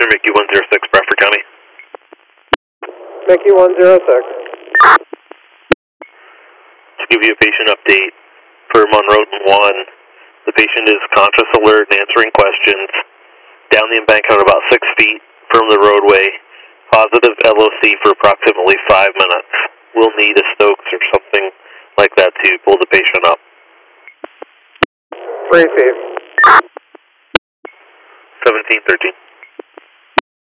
Mickey 106, Bradford County. Mickey 106. To give you a patient update for Monroe 1, the patient is conscious, alert, and answering questions. Down the embankment about 6 feet from the roadway. Positive LOC for approximately 5 minutes. We'll need a Stokes or something like that to pull the patient up. Receive. 1713.